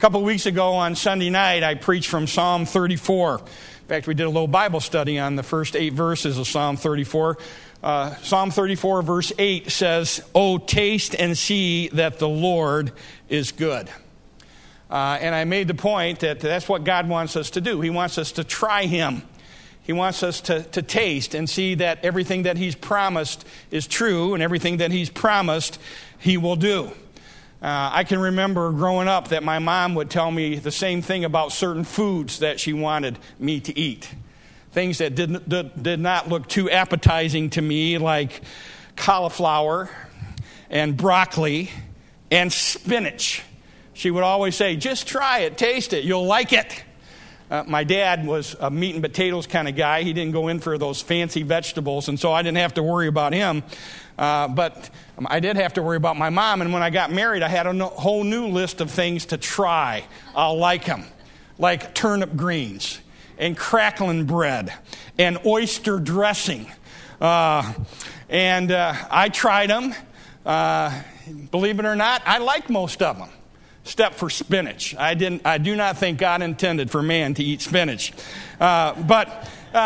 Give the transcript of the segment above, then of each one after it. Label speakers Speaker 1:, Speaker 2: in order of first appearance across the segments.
Speaker 1: couple of weeks ago on Sunday night, I preached from Psalm 34. In fact, we did a little Bible study on the first 8 verses of Psalm 34. Psalm 34 verse 8 says, "Oh, taste and see that the Lord is good." And I made the point that that's what God wants us to do. He wants us to try Him. He wants us to taste and see that everything that He's promised is true, and everything that He's promised He will do. I can remember growing up that my mom would tell me the same thing about certain foods that she wanted me to eat. Things that did not look too appetizing to me, like cauliflower and broccoli and spinach. She would always say, "Just try it, taste it, you'll like it." My dad was a meat and potatoes kind of guy. He didn't go in for those fancy vegetables, and so I didn't have to worry about him. But I did have to worry about my mom, and when I got married, I had a whole new list of things to try. I'll like them, like turnip greens and crackling bread and oyster dressing. And I tried them. Believe it or not, I like most of them, except for spinach. I do not think God intended for man to eat spinach. But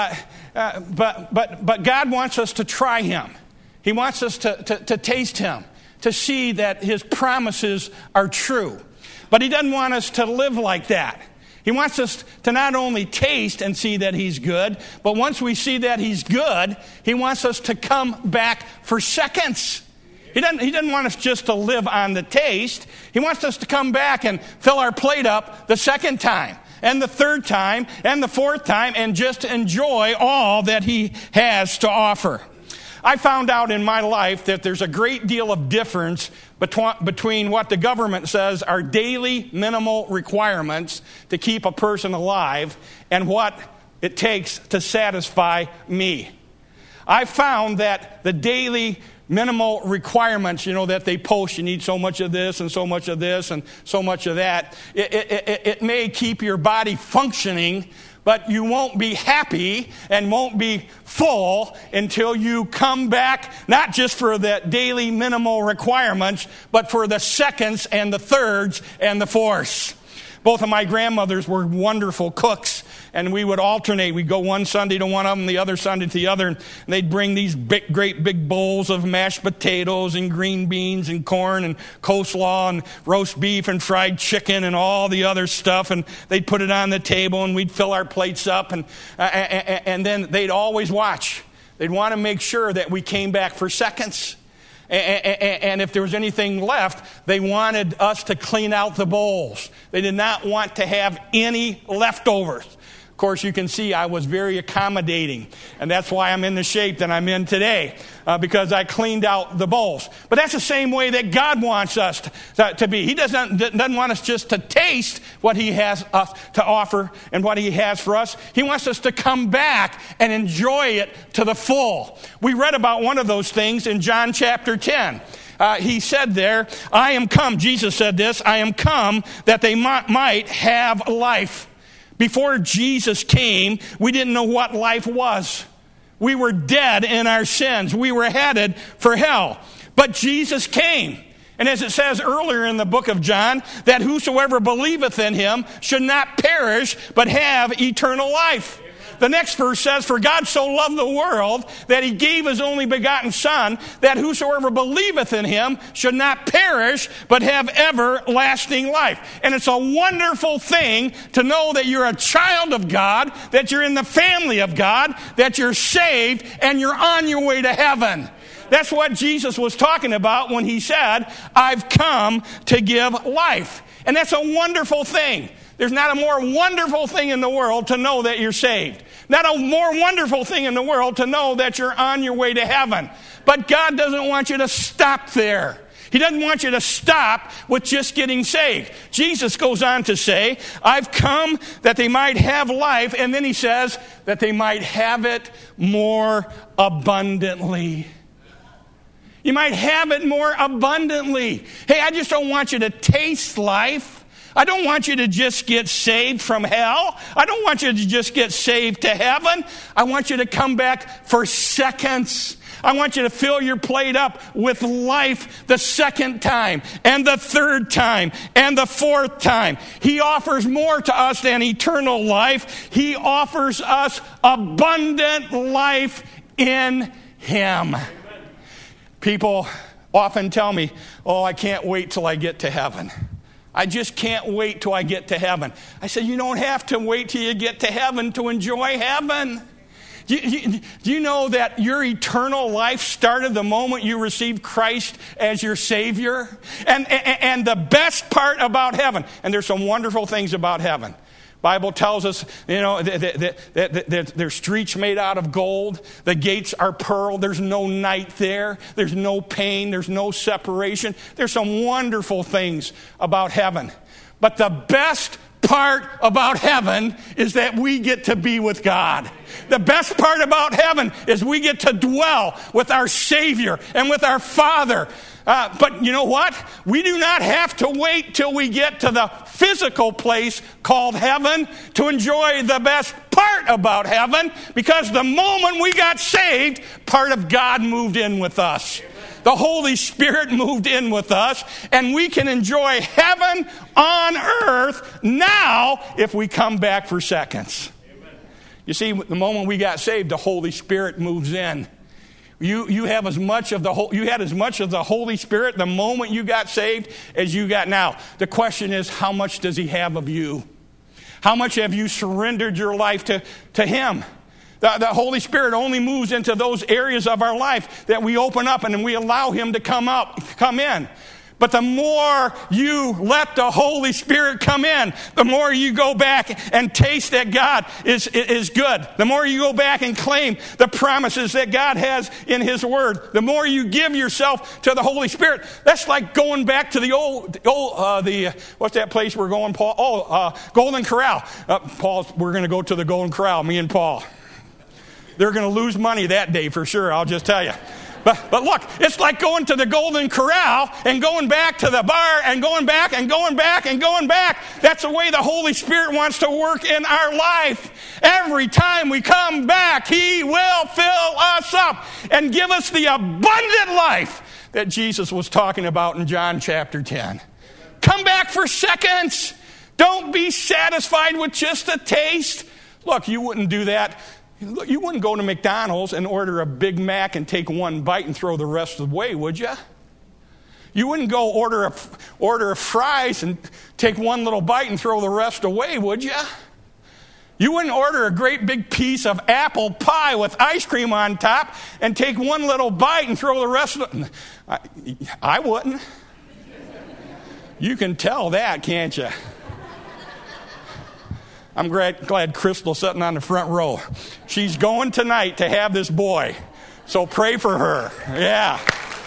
Speaker 1: God wants us to try Him. He wants us to taste Him, to see that His promises are true. But He doesn't want us to live like that. He wants us to not only taste and see that He's good, but once we see that He's good, He wants us to come back for seconds. He doesn't want us just to live on the taste. He wants us to come back and fill our plate up the second time, and the third time, and the fourth time, and just enjoy all that He has to offer. I found out in my life that there's a great deal of difference between what the government says are daily minimal requirements to keep a person alive and what it takes to satisfy me. I found that the daily minimal requirements, that they post, you need so much of this and so much of this and so much of that, it may keep your body functioning, but you won't be happy and won't be full until you come back, not just for the daily minimal requirements, but for the seconds and the thirds and the fourths. Both of my grandmothers were wonderful cooks, and we would alternate. We'd go one Sunday to one of them, the other Sunday to the other, and they'd bring these great big bowls of mashed potatoes and green beans and corn and coleslaw and roast beef and fried chicken and all the other stuff, and they'd put it on the table, and we'd fill our plates up, and then they'd always watch. They'd want to make sure that we came back for seconds. And if there was anything left, they wanted us to clean out the bowls. They did not want to have any leftovers. Of course, you can see I was very accommodating, and that's why I'm in the shape that I'm in today, because I cleaned out the bowls. But that's the same way that God wants us to be. He doesn't want us just to taste what He has us to offer and what He has for us. He wants us to come back and enjoy it to the full. We read about one of those things in John chapter 10. He said there, "I am come," Jesus said this, "I am come that they might have life." Before Jesus came, we didn't know what life was. We were dead in our sins. We were headed for hell. But Jesus came. And as it says earlier in the book of John, that whosoever believeth in Him should not perish, but have eternal life. The next verse says, "For God so loved the world that He gave His only begotten Son, that whosoever believeth in Him should not perish, but have everlasting life." And it's a wonderful thing to know that you're a child of God, that you're in the family of God, that you're saved, and you're on your way to heaven. That's what Jesus was talking about when He said, "I've come to give life." And that's a wonderful thing. There's not a more wonderful thing in the world to know that you're saved. Not a more wonderful thing in the world to know that you're on your way to heaven. But God doesn't want you to stop there. He doesn't want you to stop with just getting saved. Jesus goes on to say, "I've come that they might have life," and then He says, "that they might have it more abundantly." You might have it more abundantly. Hey, I just don't want you to taste life. I don't want you to just get saved from hell. I don't want you to just get saved to heaven. I want you to come back for seconds. I want you to fill your plate up with life the second time, and the third time, and the fourth time. He offers more to us than eternal life. He offers us abundant life in Him. People often tell me, oh, I can't wait till I get to heaven. I just can't wait till I get to heaven. I said, you don't have to wait till you get to heaven to enjoy heaven. Do you know that your eternal life started the moment you received Christ as your Savior? And the best part about heaven, and there's some wonderful things about heaven. Bible tells us, that there's streets made out of gold. The gates are pearl. There's no night there. There's no pain. There's no separation. There's some wonderful things about heaven. But the best part about heaven is that we get to be with God. The best part about heaven is we get to dwell with our Savior and with our Father. But you know what? We do not have to wait till we get to the physical place called heaven to enjoy the best part about heaven, because the moment we got saved, part of God moved in with us. The Holy Spirit moved in with us, and we can enjoy heaven on earth now if we come back for seconds. Amen. You see, the moment we got saved, the Holy Spirit moves in. You had as much of the Holy Spirit the moment you got saved as you got now. The question is, how much does He have of you? How much have you surrendered your life to Him? The Holy Spirit only moves into those areas of our life that we open up and we allow Him to come in. But the more you let the Holy Spirit come in, the more you go back and taste that God is good. The more you go back and claim the promises that God has in His Word. The more you give yourself to the Holy Spirit. That's like going back to the old what's that place we're going, Paul? Golden Corral. We're going to go to the Golden Corral, me and Paul. They're going to lose money that day for sure, I'll just tell you. But look, it's like going to the Golden Corral and going back to the bar and going back and going back and going back. That's the way the Holy Spirit wants to work in our life. Every time we come back, He will fill us up and give us the abundant life that Jesus was talking about in John chapter 10. Come back for seconds. Don't be satisfied with just a taste. Look, you wouldn't do that. You wouldn't go to McDonald's and order a Big Mac and take one bite and throw the rest away, would you? You wouldn't go order fries and take one little bite and throw the rest away, would you? You wouldn't order a great big piece of apple pie with ice cream on top and take one little bite and throw the rest of it. I wouldn't. You can tell that, can't you? I'm glad Crystal's sitting on the front row. She's going tonight to have this boy. So pray for her. Yeah.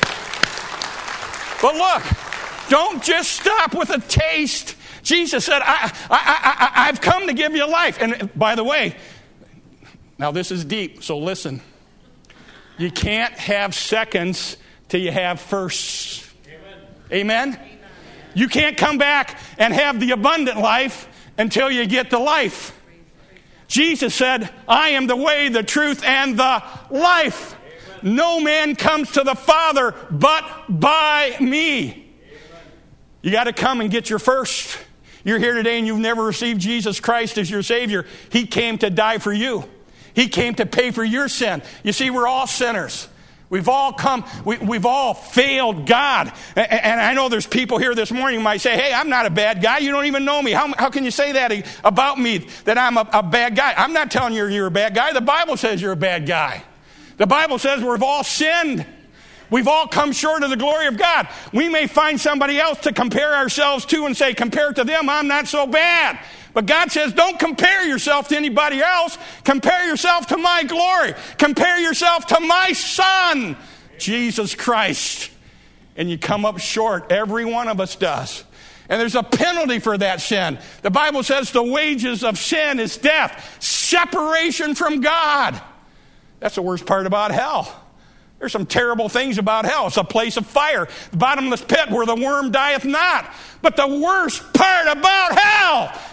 Speaker 1: But look, don't just stop with a taste. Jesus said, I've come to give you life. And by the way, now this is deep, so listen. You can't have seconds till you have firsts. Amen? Amen? You can't come back and have the abundant life until you get the life. Jesus said, I am the way, the truth, and the life. Amen. No man comes to the Father but by me. Amen. You got to come and get your first. You're here today and you've never received Jesus Christ as your Savior. He came to die for you. He came to pay for your sin. You see, we're all sinners. We've all failed God. And I know there's people here this morning who might say, hey, I'm not a bad guy. You don't even know me. How can you say that about me, that I'm a bad guy? I'm not telling you you're a bad guy. The Bible says you're a bad guy. The Bible says we've all sinned. We've all come short of the glory of God. We may find somebody else to compare ourselves to and say, compared to them, I'm not so bad. But God says, don't compare yourself to anybody else. Compare yourself to my glory. Compare yourself to my Son, Jesus Christ. And you come up short. Every one of us does. And there's a penalty for that sin. The Bible says the wages of sin is death. Separation from God. That's the worst part about hell. There's some terrible things about hell. It's a place of fire, the bottomless pit where the worm dieth not. But the worst part about hell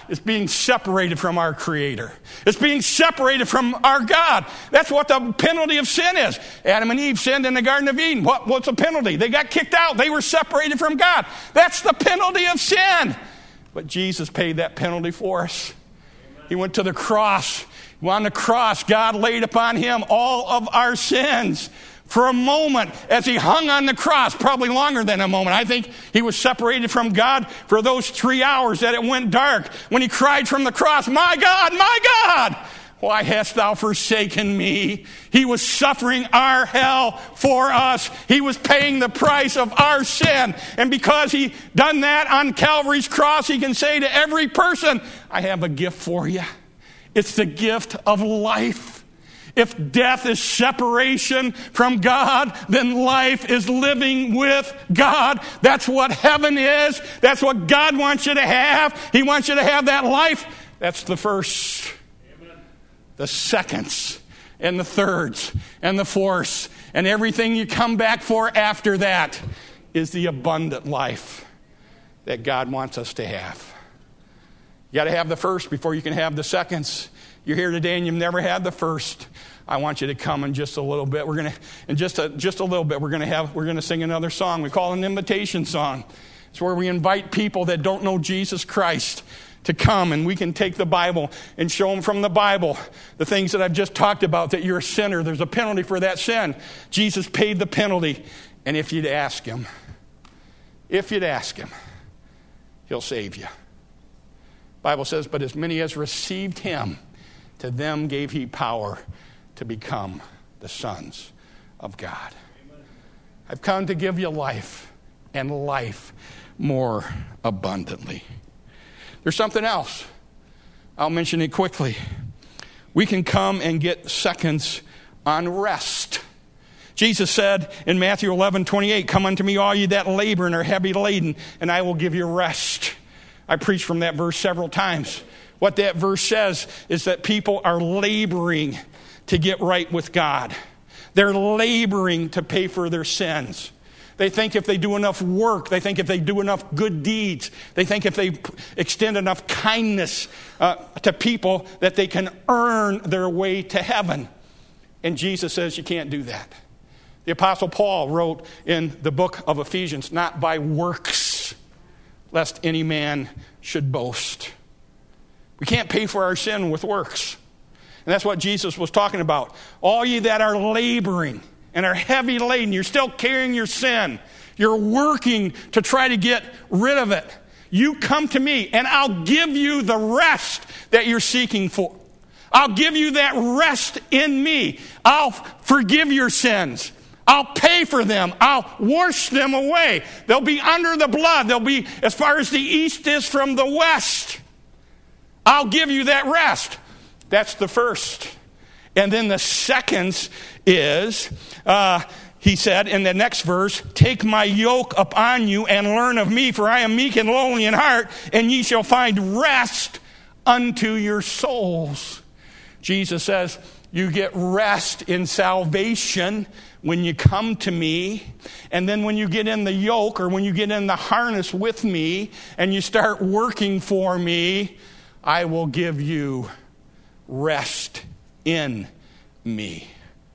Speaker 1: is being separated from our Creator. It's being separated from our God. That's what the penalty of sin is. Adam and Eve sinned in the Garden of Eden. What's the penalty? They got kicked out. They were separated from God. That's the penalty of sin. But Jesus paid that penalty for us. He went to the cross. On the cross, God laid upon him all of our sins. For a moment, as he hung on the cross, probably longer than a moment. I think he was separated from God for those 3 hours that it went dark. When he cried from the cross, my God, why hast thou forsaken me? He was suffering our hell for us. He was paying the price of our sin. And because he done that on Calvary's cross, he can say to every person, I have a gift for you. It's the gift of life. If death is separation from God, then life is living with God. That's what heaven is. That's what God wants you to have. He wants you to have that life. That's the first, the seconds, and the thirds, and the fourths, and everything you come back for after that is the abundant life that God wants us to have. You got to have the first before you can have the seconds. You're here today and you've never had the first. I want you to come in just a little bit. We're going to, in just a little bit, we're going to sing another song. We call it an invitation song. It's where we invite people that don't know Jesus Christ to come, and we can take the Bible and show them from the Bible the things that I've just talked about, that you're a sinner. There's a penalty for that sin. Jesus paid the penalty. And if you'd ask him, he'll save you. The Bible says, but as many as received him, to them gave he power to become the sons of God. Amen. I've come to give you life, and life more abundantly. There's something else. I'll mention it quickly. We can come and get seconds on rest. Jesus said in Matthew 11:28, come unto me all ye that labor and are heavy laden, and I will give you rest. I preached from that verse several times. What that verse says is that people are laboring to get right with God. They're laboring to pay for their sins. They think if they do enough work, they think if they do enough good deeds, they think if they extend enough kindness to people that they can earn their way to heaven. And Jesus says you can't do that. The Apostle Paul wrote in the book of Ephesians, not by works, lest any man should boast. We can't pay for our sin with works. And that's what Jesus was talking about. All ye that are laboring and are heavy laden, you're still carrying your sin. You're working to try to get rid of it. You come to me and I'll give you the rest that you're seeking for. I'll give you that rest in me. I'll forgive your sins. I'll pay for them. I'll wash them away. They'll be under the blood. They'll be as far as the east is from the west. I'll give you that rest. That's the first. And then the second is, he said in the next verse, take my yoke upon you and learn of me, for I am meek and lowly in heart, and ye shall find rest unto your souls. Jesus says, you get rest in salvation when you come to me. And then when you get in the yoke, or when you get in the harness with me, and you start working for me, I will give you rest in me.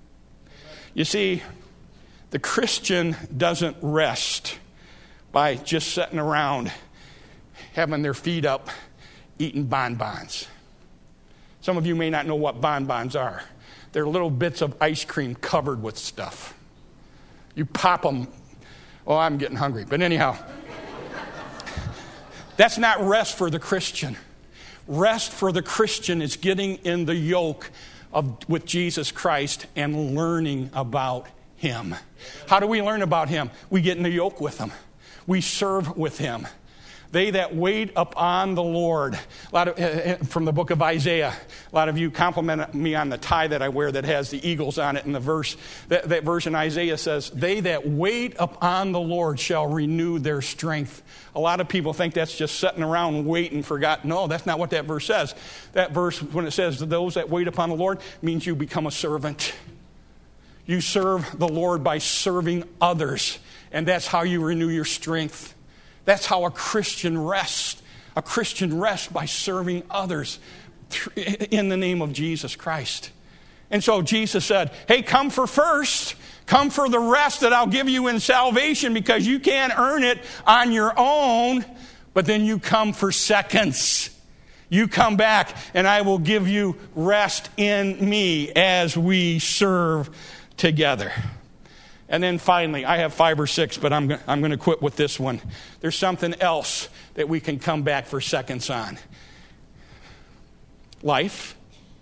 Speaker 1: You see, the Christian doesn't rest by just sitting around having their feet up eating bonbons. Some of you may not know what bonbons are. They're little bits of ice cream covered with stuff. You pop them. Oh, I'm getting hungry. But anyhow, that's not rest for the Christian. Rest for the Christian is getting in the yoke with Jesus Christ and learning about him. How do we learn about him? We get in the yoke with him. We serve with him. They that wait upon the Lord. A lot of, from the book of Isaiah. A lot of you compliment me on the tie that I wear that has the eagles on it. And the verse, that verse in Isaiah says, they that wait upon the Lord shall renew their strength. A lot of people think that's just sitting around waiting for God. No, that's not what that verse says. That verse, when it says those that wait upon the Lord, means you become a servant. You serve the Lord by serving others. And that's how you renew your strength. That's how a Christian rests. a Christian rest by serving others in the name of Jesus Christ. And so Jesus said, hey, come for first. Come for the rest that I'll give you in salvation, because you can't earn it on your own. But then you come for seconds. You come back and I will give you rest in me as we serve together. And then finally, I have 5 or 6, but I'm going to quit with this one. There's something else that we can come back for seconds on. Life,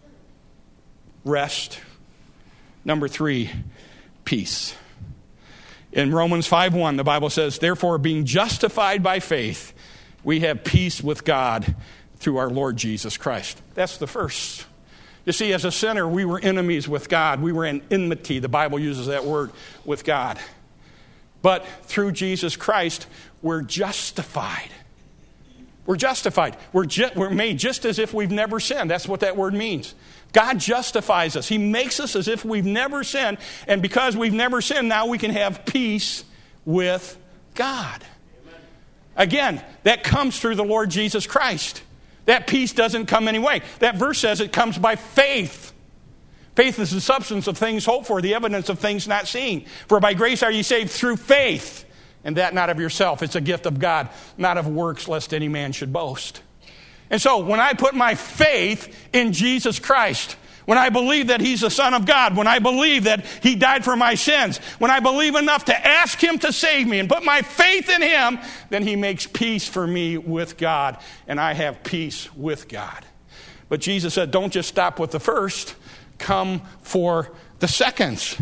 Speaker 1: rest. Number 3, peace. In Romans 5:1, the Bible says, therefore, being justified by faith, we have peace with God through our Lord Jesus Christ. That's the first. You see, as a sinner, we were enemies with God. We were in enmity. The Bible uses that word, with God. But through Jesus Christ, we're justified. We're justified. We're made just as if we've never sinned. That's what that word means. God justifies us. He makes us as if we've never sinned. And because we've never sinned, now we can have peace with God. Amen. Again, that comes through the Lord Jesus Christ. That peace doesn't come any way. That verse says it comes by faith. Faith is the substance of things hoped for, the evidence of things not seen. For by grace are ye saved through faith, and that not of yourself. It's a gift of God, not of works, lest any man should boast. And so when I put my faith in Jesus Christ, when I believe that he's the Son of God, when I believe that he died for my sins, when I believe enough to ask him to save me and put my faith in him, then he makes peace for me with God, and I have peace with God. But Jesus said, don't just stop with the first, come for the seconds.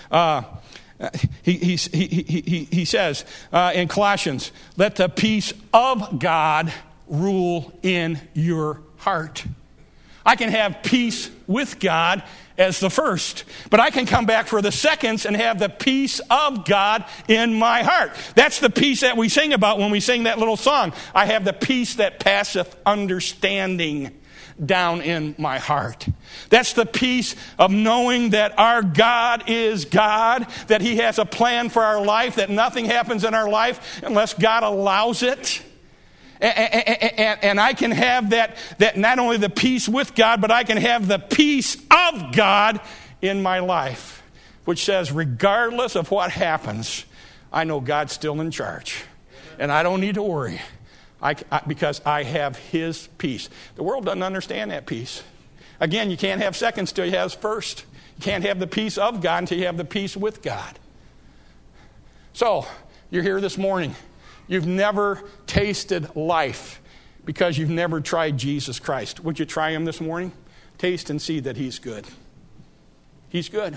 Speaker 1: He says in Colossians, let the peace of God rule in your heart. I can have peace with God as the first, but I can come back for the seconds and have the peace of God in my heart. That's the peace that we sing about when we sing that little song. I have the peace that passeth understanding down in my heart. That's the peace of knowing that our God is God, that he has a plan for our life, that nothing happens in our life unless God allows it. And I can have that not only the peace with God, but I can have the peace of God in my life, which says regardless of what happens, I know God's still in charge. And I don't need to worry because I have his peace. The world doesn't understand that peace. Again, you can't have seconds till you have first. You can't have the peace of God until you have the peace with God. So, you're here this morning. You've never tasted life because you've never tried Jesus Christ. Would you try him this morning? Taste and see that he's good. He's good.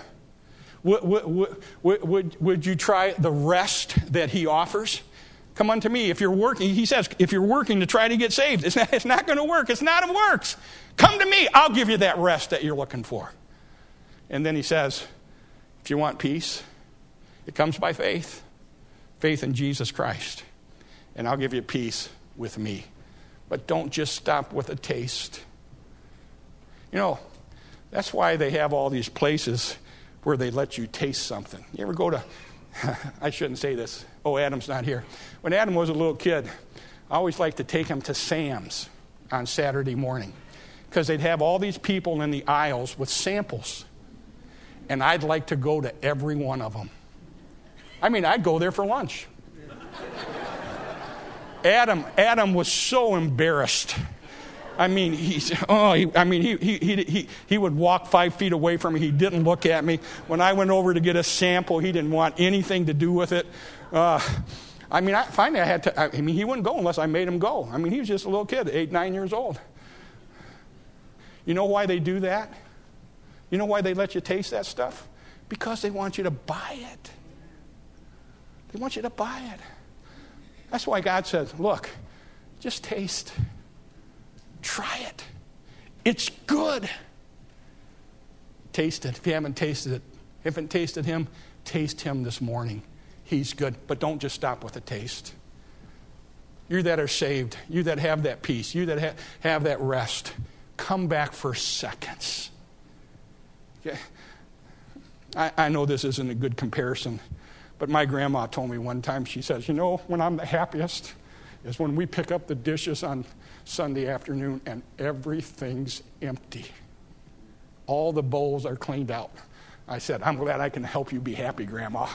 Speaker 1: Would you try the rest that he offers? Come unto me. If you're working, he says, if you're working to try to get saved, it's not going to work. It's not of works. Come to me. I'll give you that rest that you're looking for. And then he says, if you want peace, it comes by faith. Faith in Jesus Christ. And I'll give you peace with me. But don't just stop with a taste. You know, that's why they have all these places where they let you taste something. You ever go to, I shouldn't say this. Oh, Adam's not here. When Adam was a little kid, I always liked to take him to Sam's on Saturday morning. Because they'd have all these people in the aisles with samples. And I'd like to go to every one of them. I mean, I'd go there for lunch. Adam was so embarrassed. I mean, he would walk 5 feet away from me. He didn't look at me. When I went over to get a sample, he didn't want anything to do with it. Finally I had to. He wouldn't go unless I made him go. I mean, he was just a little kid, 8, 9 years old. You know why they do that? You know why they let you taste that stuff? Because they want you to buy it. They want you to buy it. That's why God says, look, just taste. Try it. It's good. Taste it. If you haven't tasted it, haven't tasted him, taste him this morning. He's good. But don't just stop with a taste. You that are saved, you that have that peace, you that have that rest, come back for seconds. Okay? I know this isn't a good comparison, but my grandma told me one time, she says, when I'm the happiest is when we pick up the dishes on Sunday afternoon and everything's empty. All the bowls are cleaned out. I said, I'm glad I can help you be happy, Grandma.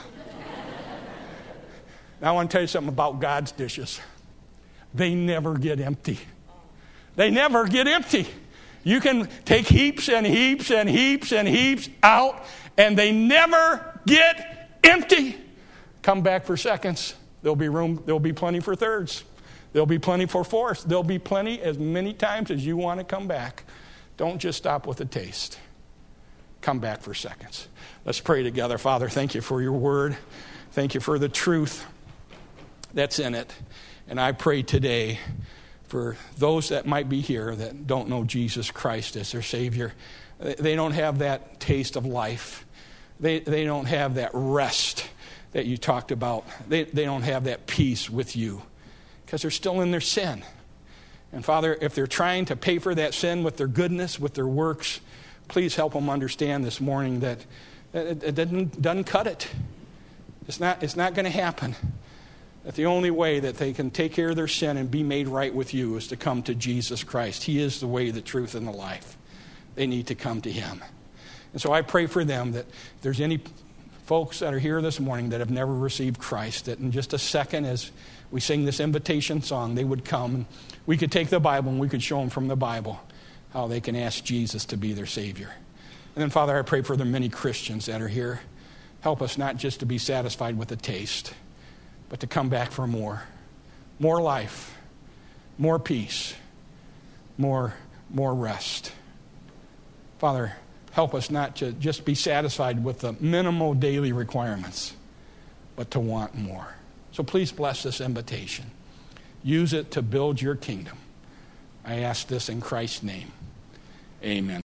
Speaker 1: Now I want to tell you something about God's dishes. They never get empty. They never get empty. You can take heaps and heaps and heaps and heaps out, and they never get empty. Come back for seconds. There'll be room. There'll be plenty for thirds. There'll be plenty for fourths. There'll be plenty as many times as you want to come back. Don't just stop with a taste. Come back for seconds. Let's pray together. Father, thank you for your word. Thank you for the truth that's in it. And I pray today for those that might be here that don't know Jesus Christ as their Savior. They don't have that taste of life. They don't have that rest that you talked about. They don't have that peace with you because they're still in their sin. And Father, if they're trying to pay for that sin with their goodness, with their works, please help them understand this morning that it doesn't cut it. It's not going to happen. That the only way that they can take care of their sin and be made right with you is to come to Jesus Christ. He is the way, the truth, and the life. They need to come to him. And so I pray for them that if there's any folks that are here this morning that have never received Christ, that in just a second as we sing this invitation song, they would come and we could take the Bible and we could show them from the Bible how they can ask Jesus to be their Savior. And then, Father, I pray for the many Christians that are here. Help us not just to be satisfied with a taste, but to come back for more life, more peace, more rest. Father, help us not to just be satisfied with the minimal daily requirements, but to want more. So please bless this invitation. Use it to build your kingdom. I ask this in Christ's name. Amen.